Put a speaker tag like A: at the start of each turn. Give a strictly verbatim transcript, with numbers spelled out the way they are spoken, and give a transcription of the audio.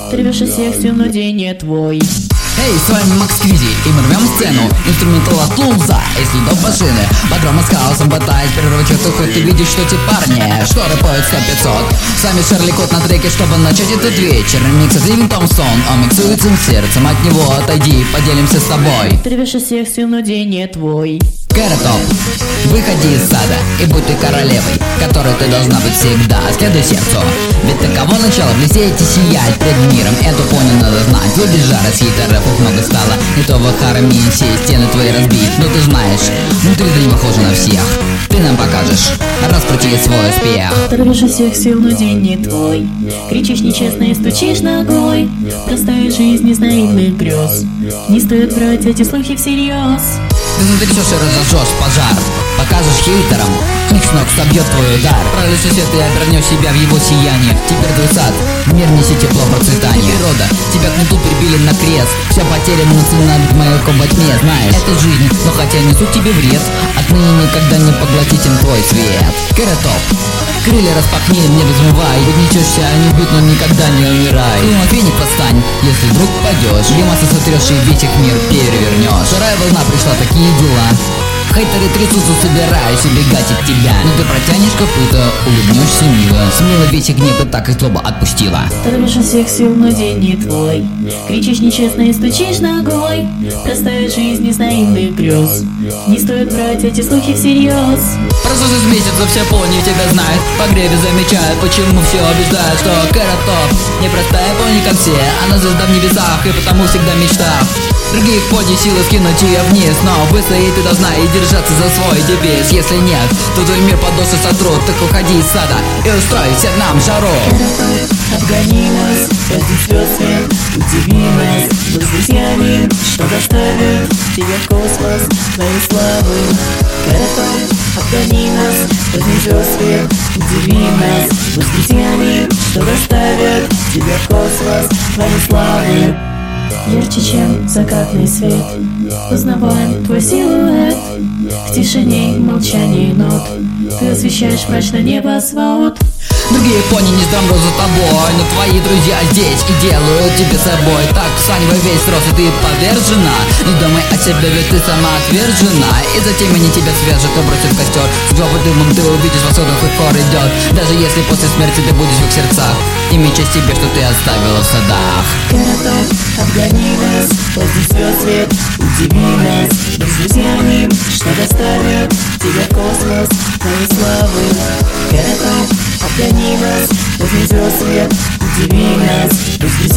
A: Ты рвешь из всех сил, но день не твой.
B: Эй, с вами Макс Квизи, и мы рвем сцену. Инструментал от Лунза и следов машины. Бодрома с хаосом пытаясь прервать эту хоть ты видишь, что те парни, что рэпают сто пятьсот. С вами Шарли Кот на треке, чтобы начать этот вечер. Микс от Ливин Томпсон, он миксует своим сердцем. От него отойди, поделимся с тобой.
A: Ты рвешь из всех сил, но день не твой.
B: Carrot Top, выходи из сада и будь ты королевой, которой ты должна быть всегда. Следуй сердцу, ведь таково начало в лесе идти сиять пред миром. Эту пони надо знать. Выбежь жара, с рэпов много стало. Не то в хармонии все стены твои разбить. Но ты знаешь, внутри ты не похожа на всех. Ты нам покажешь, раскрути свой успех.
A: Ты рвешь из всех сил, но день не твой. Кричишь нечестно и стучишь ногой. Простая жизнь из наивных грез. Не стоит брать эти слухи всерьез.
B: Ты затрясешь и разожжешь пожар. Покажешь хейтерам, их с ног собьет твой удар. Пролишь свет и обернешь себя в его сияние. Теперь твой сад, мир неси тепло, процветание. Природа, тебя к ниту прибили на крест. Все потеряно, цена ведь маяком во тьме. Знаешь, это жизнь, но хотя несут тебе вред, отныне никогда не поглотить им твой свет. Carrot Top, крылья распахни, не взмывай. Поднесешься, они бьют, но никогда не умирай. Ты на феник восстань, если вдруг падешь. Гримасы сотрешь и весь их мир перевернешь. Вторая волна пришла, такие дела. Хейтеры трясутся, собираясь убегать от тебя. Но ты протянешь копыта, улыбнешься мило. Смело весь их гнев и так и злоба отпустила.
A: Ты рвешь из всех сил, но день не твой. Кричишь нечестно и стучишь ногой. Простая жизнь из наивных грез. Не стоит брать эти слухи всерьез.
B: Прошло шесть месяцев, все пони тебя знают. По гребе замечают, почему все убеждают, что Carrot Top непростая пони, как все. Она звезда в небесах и потому всегда мечта. Других пони силы скинуть ее вниз, но выстоять ты должна и держаться за свой девиз. Если нет, то твой мир под досы сотрут. Так уходи из сада и устройся нам жару.
A: Carrot Top, обгони нас, разнесет свет, удиви нас. Мы с друзьями, что доставит тебе в космос твоей славы. Carrot Top, обгони нас, разнесет свет, удиви нас. Мы с друзьями, что доставит тебе в космос твоей славы. Ярче, чем закатный свет, узнаваем твой силуэт. В тишине и молчании нот ты освещаешь мрачное небосвод.
B: Другие пони не сдамрут за тобой, но твои друзья здесь и делают тебе собой. Так встань во весь рост, и ты повержена. Не думай о себе, ведь ты сама отвержена. И затем они тебя свяжут и бросят в костер. С голубым дымом ты увидишь, восторг и хор идет. Даже если после смерти ты будешь в их сердцах. Ими честь тебе, что ты оставила в садах.
A: Carrot Top, обгони нас, разнесет свет, удиви нас. Мы с друзьями, что доставит тебя в космос твоей славы. Carrot Top, обгони нас, разнесет свет, удиви нас. Мы с